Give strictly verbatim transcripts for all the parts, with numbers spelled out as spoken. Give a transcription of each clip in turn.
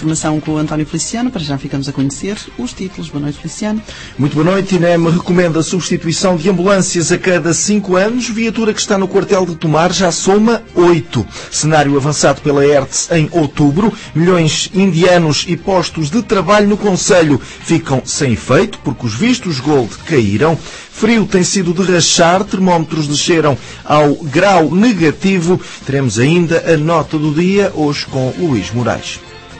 informação com o António Feliciano. Para já ficamos a conhecer os títulos. Boa noite, Feliciano. Muito boa noite. INEM recomenda a substituição de ambulâncias a cada cinco anos. Viatura que está no quartel de Tomar já soma oito. Cenário avançado pela E R T S em outubro. Milhões indianos e postos de trabalho no concelho ficam sem efeito porque os vistos Gold caíram. Frio tem sido de rachar, termómetros desceram ao grau negativo. Teremos ainda a nota do dia, hoje com Luís Moraes.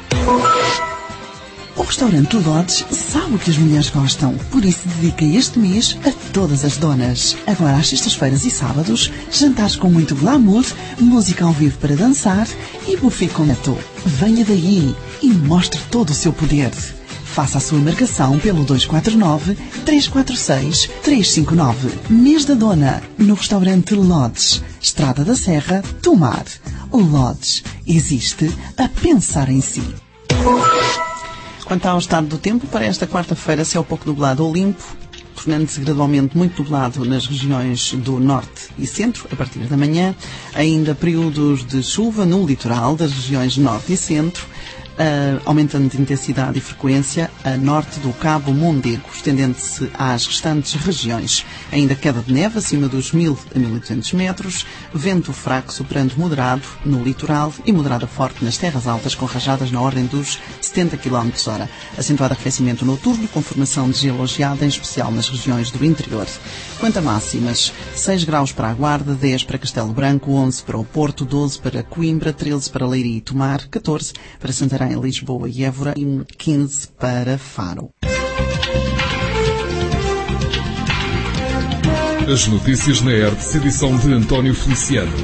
O restaurante Lodge sabe o que as mulheres gostam, por isso dedica este mês a todas as donas. Agora às sextas-feiras e sábados, jantares com muito glamour, música ao vivo para dançar e buffet com neto. Venha daí e mostre todo o seu poder. Faça a sua marcação pelo dois quatro nove, três quatro seis, três cinco nove. Mês da Dona, no restaurante Lodge, Estrada da Serra, Tomar. Lodge existe a pensar em si. Quanto ao estado do tempo, para esta quarta-feira, céu pouco nublado ou limpo, tornando-se gradualmente muito nublado nas regiões do norte e centro, a partir da manhã. Ainda períodos de chuva no litoral das regiões norte e centro, Uh, aumentando de intensidade e frequência a norte do Cabo Mondego, estendendo-se às restantes regiões. Ainda queda de neve acima dos mil a mil e duzentos metros, vento fraco superando moderado no litoral e moderado forte nas terras altas, com rajadas na ordem dos setenta quilómetros por hora. Acentuado arrefecimento noturno, com formação de gelo geada, em especial nas regiões do interior. Quanto a máximas, seis graus para a Guarda, dez para Castelo Branco, onze para o Porto, doze para Coimbra, treze para Leiria e Tomar, catorze para Santarém, Lisboa e Évora e quinze para Faro. As notícias na E R T S, edição de António Feliciano.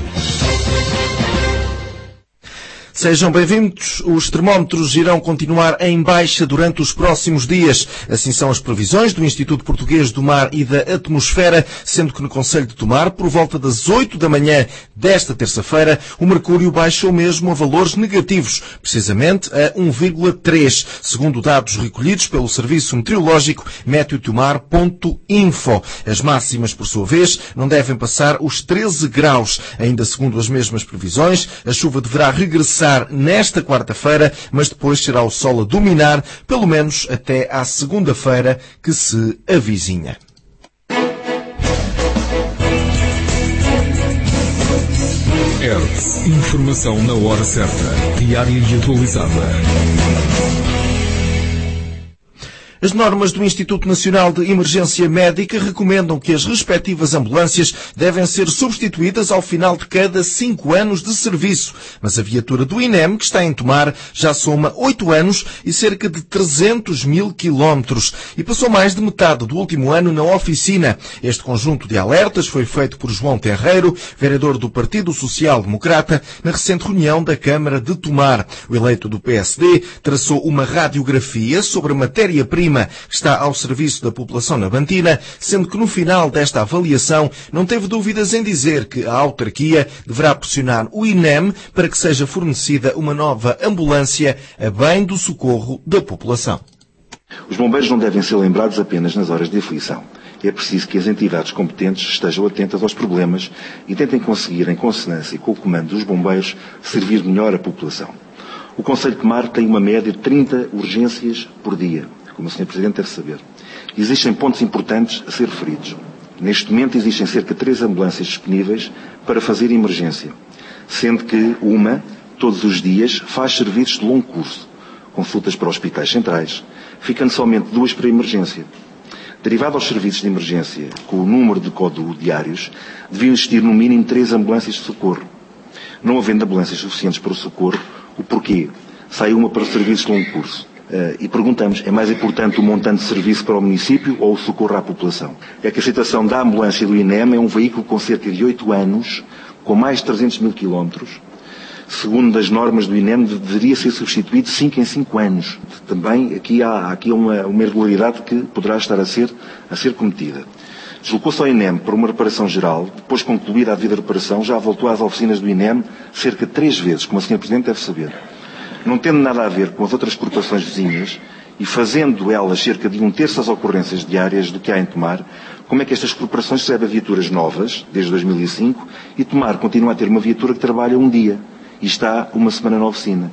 Sejam bem-vindos. Os termómetros irão continuar em baixa durante os próximos dias. Assim são as previsões do Instituto Português do Mar e da Atmosfera, sendo que no concelho de Tomar, por volta das oito da manhã desta terça-feira, o mercúrio baixou mesmo a valores negativos, precisamente a um vírgula três, segundo dados recolhidos pelo Serviço Meteorológico meteotomar ponto info. As máximas, por sua vez, não devem passar os treze graus. Ainda segundo as mesmas previsões, a chuva deverá regressar nesta quarta-feira, mas depois será o sol a dominar, pelo menos até à segunda-feira que se avizinha. E R T S. Informação na hora certa, diária e atualizada. As normas do Instituto Nacional de Emergência Médica recomendam que as respectivas ambulâncias devem ser substituídas ao final de cada cinco anos de serviço. Mas a viatura do INEM, que está em Tomar, já soma oito anos e cerca de trezentos mil quilómetros. E passou mais de metade do último ano na oficina. Este conjunto de alertas foi feito por João Terreiro, vereador do Partido Social Democrata, na recente reunião da Câmara de Tomar. O eleito do P S D traçou uma radiografia sobre a matéria-prima que está ao serviço da população nabantina, sendo que no final desta avaliação não teve dúvidas em dizer que a autarquia deverá pressionar o INEM para que seja fornecida uma nova ambulância a bem do socorro da população. Os bombeiros não devem ser lembrados apenas nas horas de aflição. É preciso que as entidades competentes estejam atentas aos problemas e tentem conseguir, em consonância com o comando dos bombeiros, servir melhor a população. O Concelho de Tomar tem uma média de trinta urgências por dia, como o senhor Presidente deve saber. Existem pontos importantes a ser referidos. Neste momento existem cerca de três ambulâncias disponíveis para fazer emergência, sendo que uma, todos os dias, faz serviços de longo curso, consultas para hospitais centrais, ficando somente duas para emergência. Derivado aos serviços de emergência, com o número de código diários, deviam existir no mínimo três ambulâncias de socorro. Não havendo ambulâncias suficientes para o socorro, o porquê? Sai uma para os serviços de longo curso. Uh, e perguntamos, é mais importante o montante de serviço para o município ou o socorro à população? É que a situação da ambulância do INEM é um veículo com cerca de oito anos, com mais de trezentos mil quilómetros. Segundo as normas do INEM, deveria ser substituído cinco em cinco anos. Também aqui há aqui uma, uma irregularidade que poderá estar a ser, a ser cometida. Deslocou-se ao INEM para uma reparação geral, depois concluída a devida reparação, já voltou às oficinas do INEM cerca de três vezes, como o senhor Presidente deve saber. Não tendo nada a ver com as outras corporações vizinhas e fazendo elas cerca de um terço das ocorrências diárias do que há em Tomar, como é que estas corporações recebem viaturas novas, desde dois mil e cinco, e Tomar continua a ter uma viatura que trabalha um dia e está uma semana na oficina?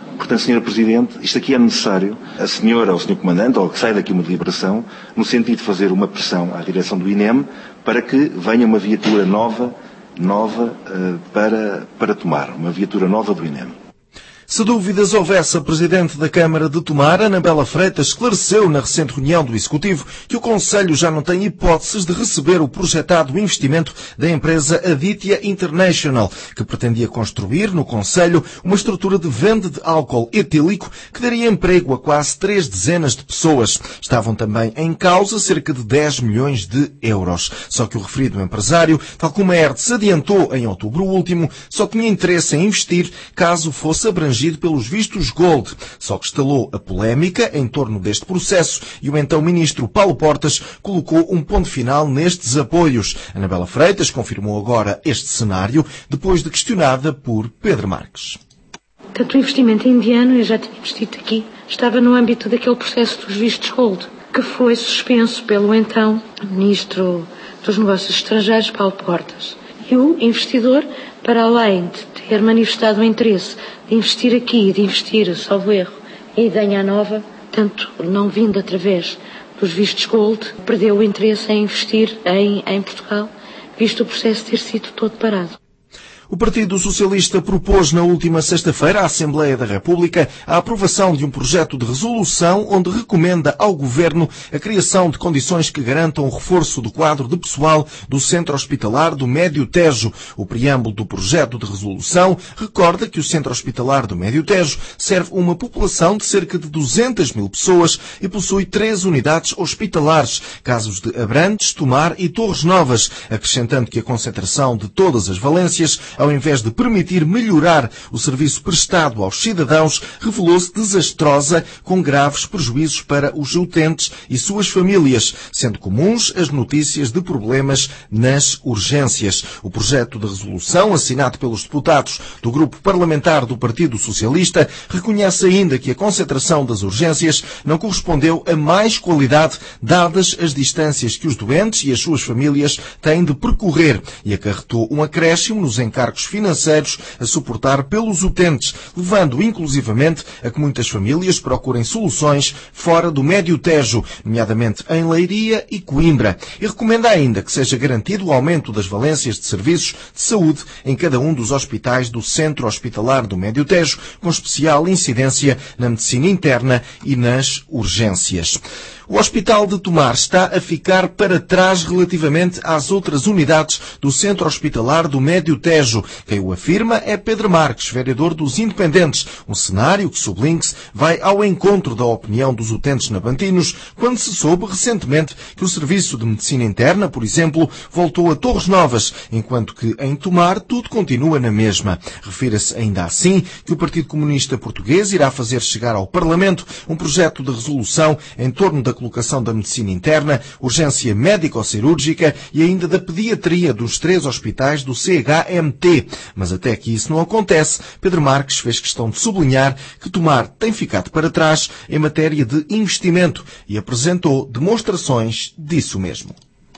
Portanto, senhora Presidente, isto aqui é necessário, a senhora ou o senhor Comandante, ou que sai daqui uma deliberação, no sentido de fazer uma pressão à direção do I N E M para que venha uma viatura nova, nova uh, para, para Tomar, uma viatura nova do I N E M. Se dúvidas houvesse, a Presidente da Câmara de Tomar, Anabela Freitas, esclareceu na recente reunião do Executivo que o Conselho já não tem hipóteses de receber o projetado investimento da empresa Aditya International, que pretendia construir no Conselho uma estrutura de venda de álcool etílico que daria emprego a quase três dezenas de pessoas. Estavam também em causa cerca de dez milhões de euros. Só que o referido empresário, tal como a Hertz adiantou em outubro último, só tinha interesse em investir caso fosse abrangido pelos vistos Gold. Só que estalou a polémica em torno deste processo e o então ministro Paulo Portas colocou um ponto final nestes apoios. Anabela Freitas confirmou agora este cenário depois de questionada por Pedro Marques. Portanto, o investimento indiano, eu já tinha investido aqui, estava no âmbito daquele processo dos vistos Gold, que foi suspenso pelo então ministro dos Negócios Estrangeiros, Paulo Portas. E o investidor, para além de ter manifestado o interesse de investir aqui e de investir, salvo erro, em Idenha Nova, tanto não vindo através dos vistos Gold, perdeu o interesse em investir em, em Portugal, visto o processo ter sido todo parado. O Partido Socialista propôs na última sexta-feira à Assembleia da República a aprovação de um projeto de resolução onde recomenda ao Governo a criação de condições que garantam o reforço do quadro de pessoal do Centro Hospitalar do Médio Tejo. O preâmbulo do projeto de resolução recorda que o Centro Hospitalar do Médio Tejo serve uma população de cerca de duzentas mil pessoas e possui três unidades hospitalares, casos de Abrantes, Tomar e Torres Novas, acrescentando que a concentração de todas as valências, ao invés de permitir melhorar o serviço prestado aos cidadãos, revelou-se desastrosa, com graves prejuízos para os utentes e suas famílias, sendo comuns as notícias de problemas nas urgências. O projeto de resolução, assinado pelos deputados do Grupo Parlamentar do Partido Socialista, reconhece ainda que a concentração das urgências não correspondeu a mais qualidade, dadas as distâncias que os doentes e as suas famílias têm de percorrer, e acarretou um acréscimo nos encargos financeiros a suportar pelos utentes, levando inclusivamente a que muitas famílias procurem soluções fora do Médio Tejo, nomeadamente em Leiria e Coimbra, e recomenda ainda que seja garantido o aumento das valências de serviços de saúde em cada um dos hospitais do Centro Hospitalar do Médio Tejo, com especial incidência na medicina interna e nas urgências. O Hospital de Tomar está a ficar para trás relativamente às outras unidades do Centro Hospitalar do Médio Tejo. Quem o afirma é Pedro Marques, vereador dos Independentes, um cenário que, sublinque-se, vai ao encontro da opinião dos utentes nabantinos, quando se soube recentemente que o Serviço de Medicina Interna, por exemplo, voltou a Torres Novas, enquanto que em Tomar tudo continua na mesma. Refira-se ainda assim que o Partido Comunista Português irá fazer chegar ao Parlamento um projeto de resolução em torno da colocação da medicina interna, urgência médico-cirúrgica e ainda da pediatria dos três hospitais do C H M T. Mas até que isso não acontece, Pedro Marques fez questão de sublinhar que Tomar tem ficado para trás em matéria de investimento e apresentou demonstrações disso mesmo.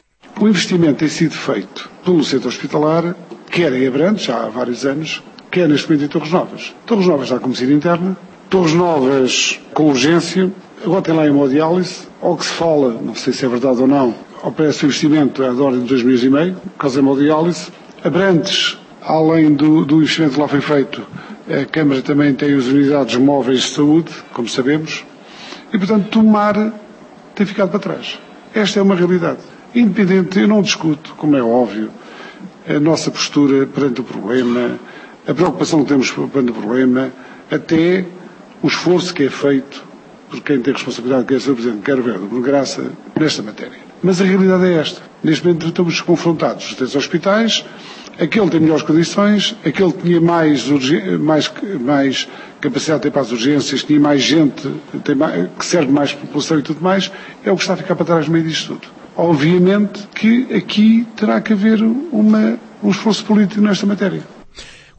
O investimento tem sido feito pelo centro hospitalar, quer em Abrantes, já há vários anos, quer neste momento em Torres Novas. Torres Novas já com medicina interna, Torres Novas com urgência, agora tem lá hemodiálise. Ao que se fala, não sei se é verdade ou não, ao preço do investimento é da ordem de dois milhões e meio, por causa da hemodiálise. Abrantes, além do, do investimento que lá foi feito, a Câmara também tem as unidades móveis de saúde, como sabemos, e portanto Tomar tem ficado para trás. Esta é uma realidade. Independente, eu não discuto, como é óbvio, a nossa postura perante o problema, a preocupação que temos perante o problema, até o esforço que é feito por quem tem responsabilidade, quer ser o Presidente, quer o Governo, por graça, nesta matéria. Mas a realidade é esta. Neste momento estamos confrontados. Os três hospitais, aquele tem melhores condições, aquele tinha mais, mais, mais capacidade de ter para as urgências, tinha mais gente, tem mais, que serve mais população e tudo mais, é o que está a ficar para trás no meio disto tudo. Obviamente que aqui terá que haver uma, um esforço político nesta matéria.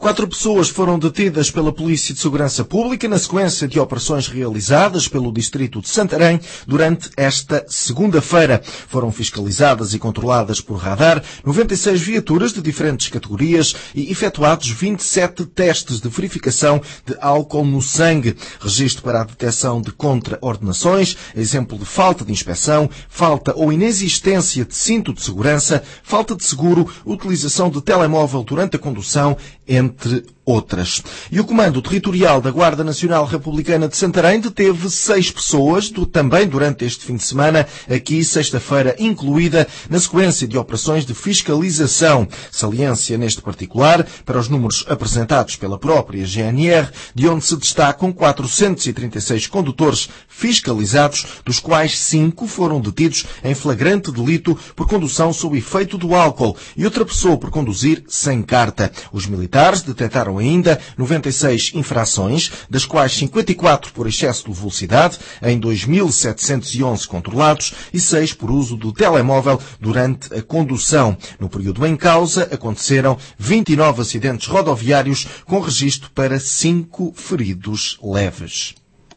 Quatro pessoas foram detidas pela Polícia de Segurança Pública na sequência de operações realizadas pelo Distrito de Santarém durante esta segunda-feira. Foram fiscalizadas e controladas por radar noventa e seis viaturas de diferentes categorias e efetuados vinte e sete testes de verificação de álcool no sangue. Registro para a detecção de contraordenações, exemplo de falta de inspeção, falta ou inexistência de cinto de segurança, falta de seguro, utilização de telemóvel durante a condução, entre entre outras. E o Comando Territorial da Guarda Nacional Republicana de Santarém deteve seis pessoas, do, também durante este fim de semana, aqui sexta-feira incluída, na sequência de operações de fiscalização. Saliência neste particular para os números apresentados pela própria G N R, de onde se destacam quatrocentos e trinta e seis condutores fiscalizados, dos quais cinco foram detidos em flagrante delito por condução sob efeito do álcool e outra pessoa por conduzir sem carta. Os militares detectaram ainda noventa e seis infrações, das quais cinquenta e quatro por excesso de velocidade, em dois mil setecentos e onze controlados e seis por uso do telemóvel durante a condução. No período em causa, aconteceram vinte e nove acidentes rodoviários, com registro para cinco feridos leves.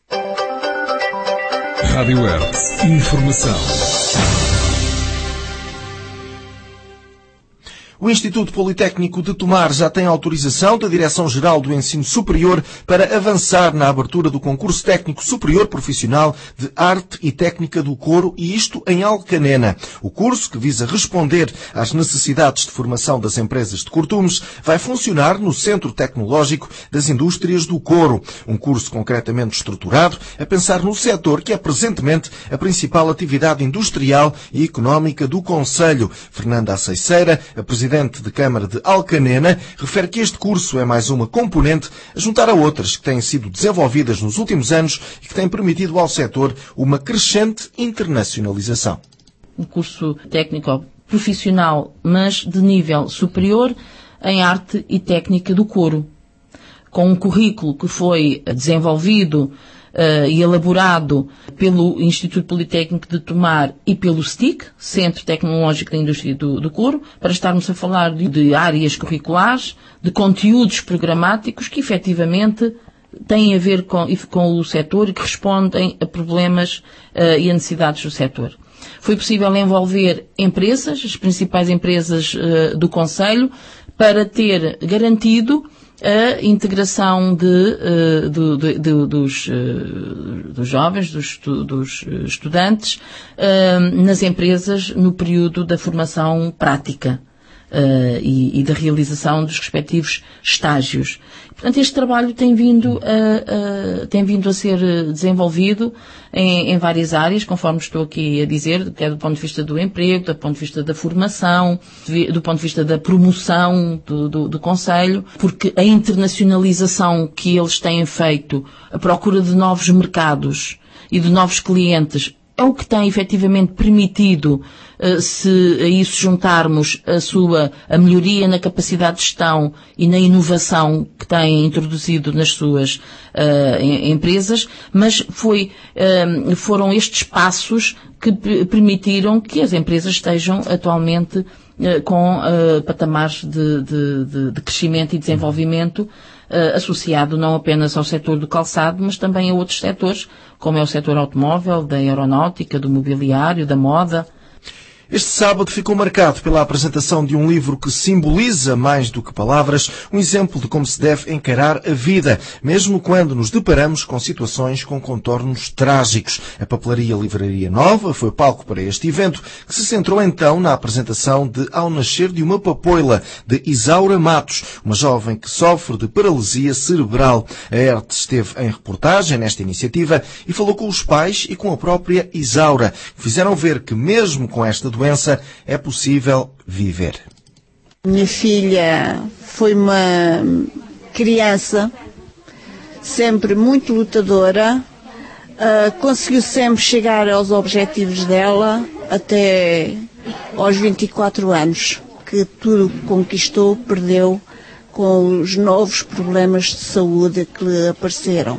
Rádio Hertz. Informação. O Instituto Politécnico de Tomar já tem autorização da Direção-Geral do Ensino Superior para avançar na abertura do concurso técnico superior profissional de Arte e Técnica do Couro, e isto em Alcanena. O curso, que visa responder às necessidades de formação das empresas de cortumes, vai funcionar no Centro Tecnológico das Indústrias do Couro. Um curso concretamente estruturado a pensar no setor que é presentemente a principal atividade industrial e económica do Concelho. Fernanda Aceiceira, a Presidente de Câmara de Alcanena, refere que este curso é mais uma componente a juntar a outras que têm sido desenvolvidas nos últimos anos e que têm permitido ao setor uma crescente internacionalização. Um curso técnico profissional, mas de nível superior, em arte e técnica do couro, com um currículo que foi desenvolvido Uh, e elaborado pelo Instituto Politécnico de Tomar e pelo S T I C, Centro Tecnológico da Indústria do, do Couro, para estarmos a falar de, de áreas curriculares, de conteúdos programáticos que efetivamente têm a ver com, com o setor e que respondem a problemas uh, e a necessidades do setor. Foi possível envolver empresas, as principais empresas uh, do Concelho, para ter garantido a integração de, de, de, de, dos, dos jovens, dos, dos estudantes, nas empresas no período da formação prática e, e da realização dos respectivos estágios. Portanto, este trabalho tem vindo a, a, tem vindo a ser desenvolvido em, em várias áreas, conforme estou aqui a dizer, quer do ponto de vista do emprego, do ponto de vista da formação, do ponto de vista da promoção do, do, do Concelho, porque a internacionalização que eles têm feito, a procura de novos mercados e de novos clientes, é o que tem efetivamente permitido, se a isso juntarmos a sua a melhoria na capacidade de gestão e na inovação que têm introduzido nas suas uh, empresas, mas foi, uh, foram estes passos que permitiram que as empresas estejam atualmente uh, com uh, patamares de, de, de, de crescimento e desenvolvimento Uh, associado não apenas ao setor do calçado, mas também a outros setores, como é o setor automóvel, da aeronáutica, do mobiliário, da moda. Este sábado ficou marcado pela apresentação de um livro que simboliza, mais do que palavras, um exemplo de como se deve encarar a vida, mesmo quando nos deparamos com situações com contornos trágicos. A Papelaria Livraria Nova foi palco para este evento, que se centrou então na apresentação de Ao Nascer de uma Papoila, de Isaura Matos, uma jovem que sofre de paralisia cerebral. A Hertz esteve em reportagem nesta iniciativa e falou com os pais e com a própria Isaura, que fizeram ver que mesmo com esta doença é possível viver. Minha filha foi uma criança sempre muito lutadora, uh, conseguiu sempre chegar aos objetivos dela até aos vinte e quatro anos, que tudo conquistou, perdeu com os novos problemas de saúde que lhe apareceram.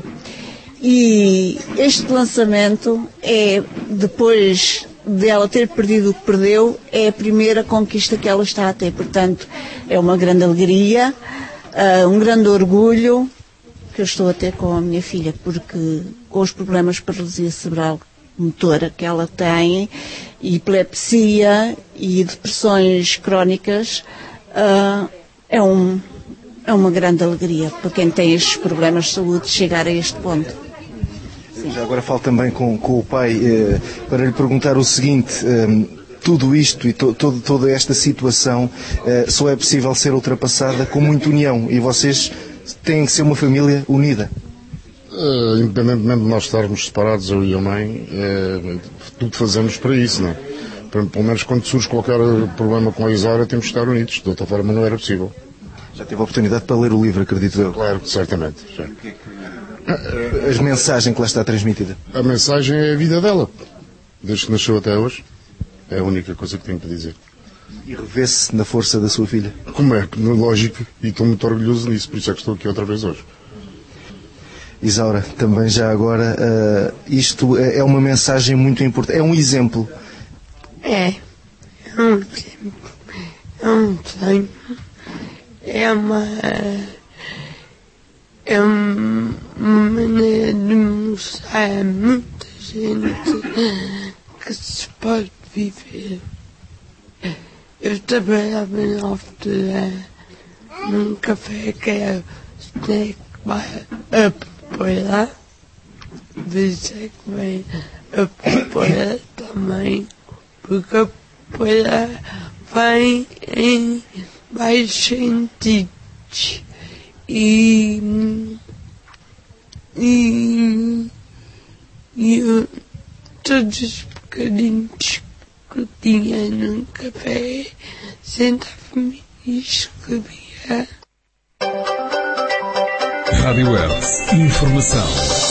E este lançamento é, depois de ela ter perdido o que perdeu, é a primeira conquista que ela está a ter. Portanto, é uma grande alegria. Uh, um grande orgulho que eu estou a ter com a minha filha, porque com os problemas de paralisia cerebral motora que ela tem, e epilepsia e depressões crónicas, uh, é, um, é uma grande alegria para quem tem estes problemas de saúde chegar a este ponto. Sim. Já agora falo também com, com o pai eh, para lhe perguntar o seguinte: eh, tudo isto e to, todo, toda esta situação eh, só é possível ser ultrapassada com muita união, e vocês têm que ser uma família unida. Uh, independentemente de nós estarmos separados, eu e a mãe, uh, tudo fazemos para isso, não é? Pelo menos quando surge qualquer problema com a Isaura, temos que estar unidos, de outra forma não era possível. Já teve a oportunidade para ler o livro, acredito eu? Claro, certamente. Já. As mensagens que lá está transmitida? A mensagem é a vida dela, desde que nasceu até hoje. É a única coisa que tenho para dizer. E revê-se na força da sua filha? Como é, lógico, e estou muito orgulhoso nisso, por isso é que estou aqui outra vez hoje. Isaura, também já agora, uh, isto é uma mensagem muito importante, é um exemplo. É, é um exemplo, é um sonho, é uma, é uma maneira de mostrar a muita gente que se pode viver. Eu trabalhava na altura num café que era Snack Bar Apoiar, dizer que vem apoiar também, porque apoiar vem em vários sentidos e, e, e eu, todos os bocadinhos que eu tinha num café, sentava-me e escrevia. Rádio Hertz. Informação.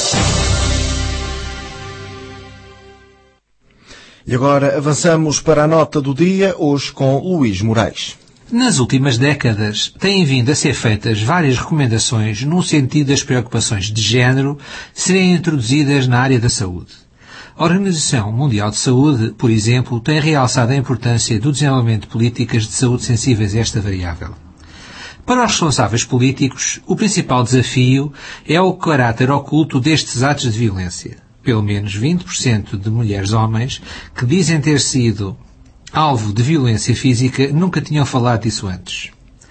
E agora avançamos para a nota do dia, hoje com Luís Moraes. Nas últimas décadas, têm vindo a ser feitas várias recomendações no sentido das preocupações de género serem introduzidas na área da saúde. A Organização Mundial de Saúde, por exemplo, tem realçado a importância do desenvolvimento de políticas de saúde sensíveis a esta variável. Para os responsáveis políticos, o principal desafio é o caráter oculto destes atos de violência. Pelo menos vinte por cento de mulheres-homens que dizem ter sido alvo de violência física nunca tinham falado disso antes.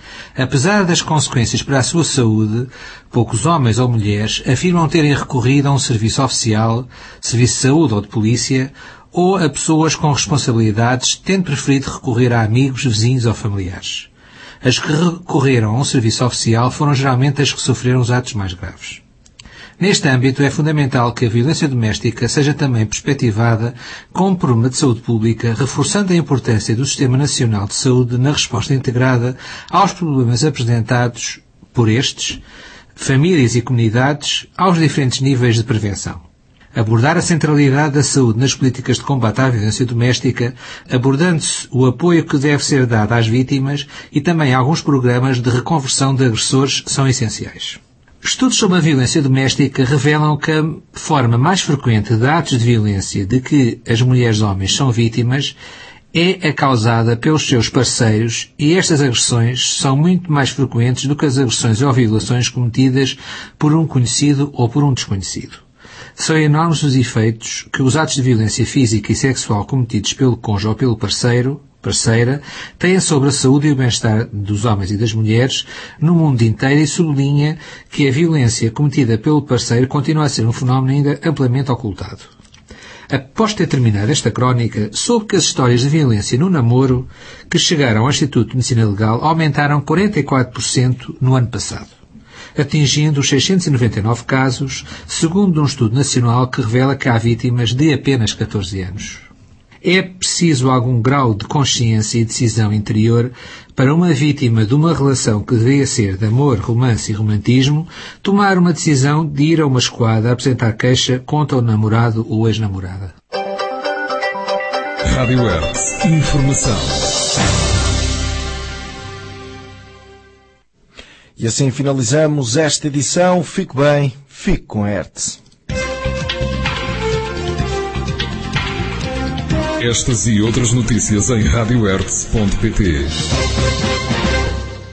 Apesar das consequências para a sua saúde, poucos homens ou mulheres afirmam terem recorrido a um serviço oficial, serviço de saúde ou de polícia, ou a pessoas com responsabilidades, tendo preferido recorrer a amigos, vizinhos ou familiares. As que recorreram a um serviço oficial foram geralmente as que sofreram os atos mais graves. Neste âmbito, é fundamental que a violência doméstica seja também perspectivada como problema de saúde pública, reforçando a importância do Sistema Nacional de Saúde na resposta integrada aos problemas apresentados por estes, famílias e comunidades, aos diferentes níveis de prevenção. Abordar a centralidade da saúde nas políticas de combate à violência doméstica, abordando-se o apoio que deve ser dado às vítimas e também alguns programas de reconversão de agressores são essenciais. Estudos sobre a violência doméstica revelam que a forma mais frequente de atos de violência de que as mulheres-homens são vítimas é a causada pelos seus parceiros, e estas agressões são muito mais frequentes do que as agressões ou violações cometidas por um conhecido ou por um desconhecido. São enormes os efeitos que os atos de violência física e sexual cometidos pelo cônjuge ou pelo parceiro, parceira, têm sobre a saúde e o bem-estar dos homens e das mulheres no mundo inteiro, e sublinha que a violência cometida pelo parceiro continua a ser um fenómeno ainda amplamente ocultado. Após ter terminado esta crónica, soube que as histórias de violência no namoro que chegaram ao Instituto de Medicina Legal aumentaram quarenta e quatro por cento no ano passado, atingindo os seiscentos e noventa e nove casos, segundo um estudo nacional que revela que há vítimas de apenas catorze anos. É preciso algum grau de consciência e decisão interior para uma vítima de uma relação que deveria ser de amor, romance e romantismo tomar uma decisão de ir a uma esquadra apresentar queixa contra o namorado ou ex-namorada. Rádio Hertz. Informação. E assim finalizamos esta edição. Fique bem, fique com a Hertz. Estas e outras notícias em rádio hertz ponto pt.